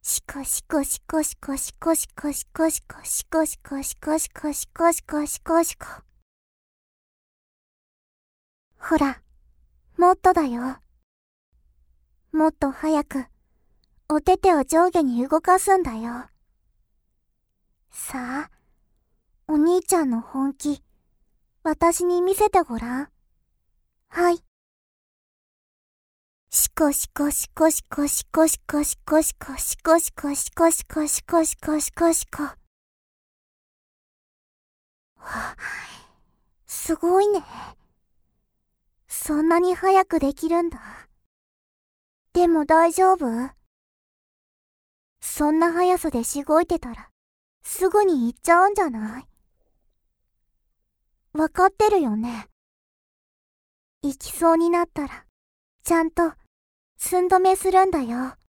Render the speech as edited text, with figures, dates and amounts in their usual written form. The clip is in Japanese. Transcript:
シコシコシコシコシコシコシコシコシコシコシコシコシコシコシコシコ。ほら、もっとだよ。もっと早く、お手手を上下に動かすんだよ。さあ、お兄ちゃんの本気、私に見せてごらん。はい。シコシコシコシコシコシコシコシコシコシコシコシコシコシコシコシコ。わ、すごいね。そんなに早くできるんだ。でも大丈夫？そんな速さでしごいてたら、すぐに行っちゃうんじゃない？わかってるよね。行きそうになったら、ちゃんと、寸止めするんだよ。